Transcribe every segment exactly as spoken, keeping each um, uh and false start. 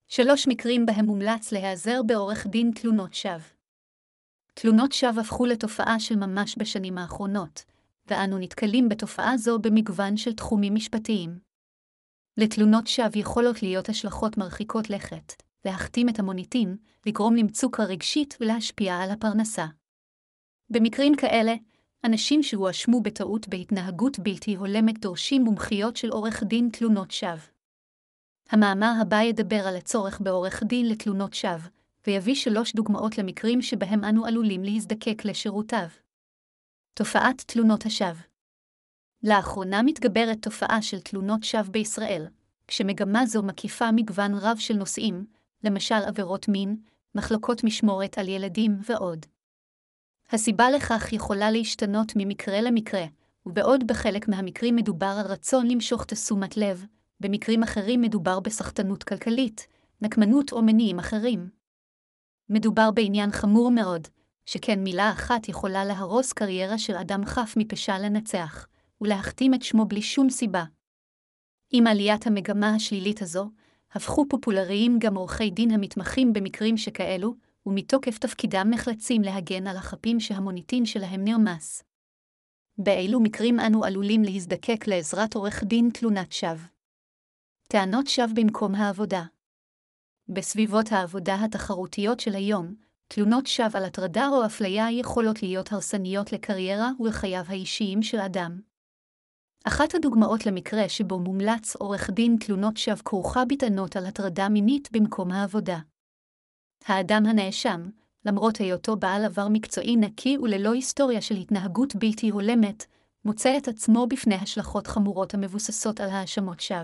שלוש מקרים בהם מומלץ להיעזר בעורך דין תלונות שווא. תלונות שווא הפכו לתופעה של ממש בשנים האחרונות, ואנו נתקלים בתופעה זו במגוון של תחומים משפטיים. לתלונות שווא יכולות להיות השלכות מרחיקות לכת, להכתים את המוניטין, לגרום למצוקה רגשית ולהשפיע על הפרנסה. במקרים כאלה, אנשים שהואשמו בטעות בהתנהגות בלתי הולמת דורשים מומחיות של עורך דין תלונות שווא. המאמר הבא ידבר על הצורך בעורך דין לתלונות שווא, ויביא שלוש דוגמאות למקרים שבהם אנו עלולים להזדקק לשירותיו. תופעת תלונות השווא. לאחרונה מתגברת תופעה של תלונות שווא בישראל, כשמגמה זו מקיפה מגוון רב של נושאים, למשל עבירות מין, מחלוקות משמורת על ילדים ועוד. הסיבה לכך יכולה להשתנות ממקרה למקרה, ובעוד בחלק מהמקרים מדובר על רצון למשוך תשומת לב, במקרים אחרים מדובר בסחטנות כלכלית, נקמנות או מניעים אחרים. מדובר בעניין חמור מאוד, שכן מילה אחת יכולה להרוס קריירה של אדם חף מפשע לנצח, ולהכתים את שמו בלי שום סיבה. עם עליית המגמה השלילית הזו, הפכו פופולריים גם עורכי דין המתמחים במקרים שכאלו, ומתוקף תפקידם נחלצים להגן על החפים שהמוניטין שלהם נרמס. באילו מקרים אנו עלולים להזדקק לעזרת עורך דין תלונת שווא? טענות שווא במקום העבודה. בסביבות העבודה התחרותיות של היום, תלונות שווא על הטרדה או אפליה יכולות להיות הרסניות לקריירה ולחייו האישיים של אדם. אחת הדוגמאות למקרה שבו מומלץ עורך דין תלונות שווא כרוכה בטענות על הטרדה מינית במקום העבודה. האדם הנאשם, למרות היותו בעל עבר מקצועי נקי וללא היסטוריה של התנהגות בלתי הולמת, מוצא את עצמו בפני השלכות חמורות המבוססות על האשמות שווא.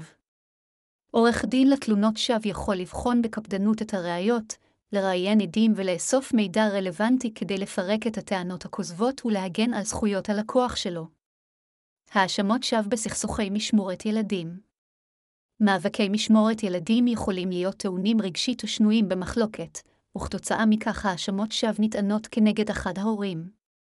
עורך דין לתלונות שווא יכול לבחון בקפדנות את הראיות, לראיין עדים ולאסוף מידע רלוונטי כדי לפרק את הטענות הכוזבות ולהגן על זכויות הלקוח שלו. האשמות שווא בסכסוכי משמורת ילדים. מאבקי משמורת ילדים יכולים להיות טעונים רגשית ושנויים במחלוקת, וכתוצאה מכך האשמות שווא נטענות כנגד אחד ההורים.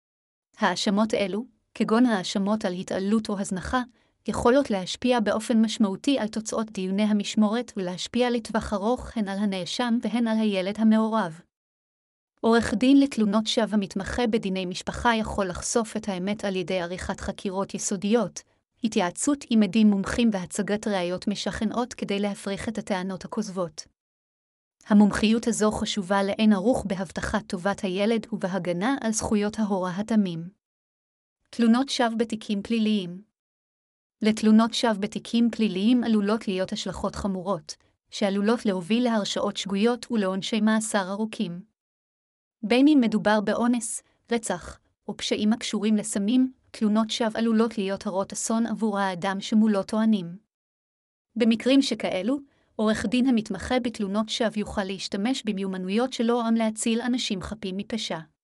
האשמות אלו, כגון האשמות על התעללות או הזנחה, יכולות להשפיע באופן משמעותי על תוצאות דיוני המשמורת ולהשפיע לטווח ארוך הן על הנאשם והן על הילד המעורב. עורך דין לתלונות שווא המתמחה בדיני משפחה יכול לחשוף את האמת על ידי עריכת חקירות יסודיות, התייעצות עם עדים מומחים והצגת ראיות משכנעות כדי להפריך את הטענות הכוזבות. המומחיות הזו חשובה לאין ערוך בהבטחת טובת הילד ובהגנה על זכויות ההורה התמים. תלונות שווא בתיקים פליליים. לתלונות שווא בתיקים פליליים עלולות להיות השלכות חמורות, שעלולות להוביל להרשעות שגויות ולעונשי מאסר ארוכים. בין אם מדובר באונס, רצח, או פשעים הקשורים לסמים, תלונות שווא עלולות להיות הרות אסון עבור האדם שמולו טוענים. במקרים שכאלו, עורך דין המתמחה בתלונות שווא יוכל להשתמש במיומנויות שלו עם להציל אנשים חפים מפשע.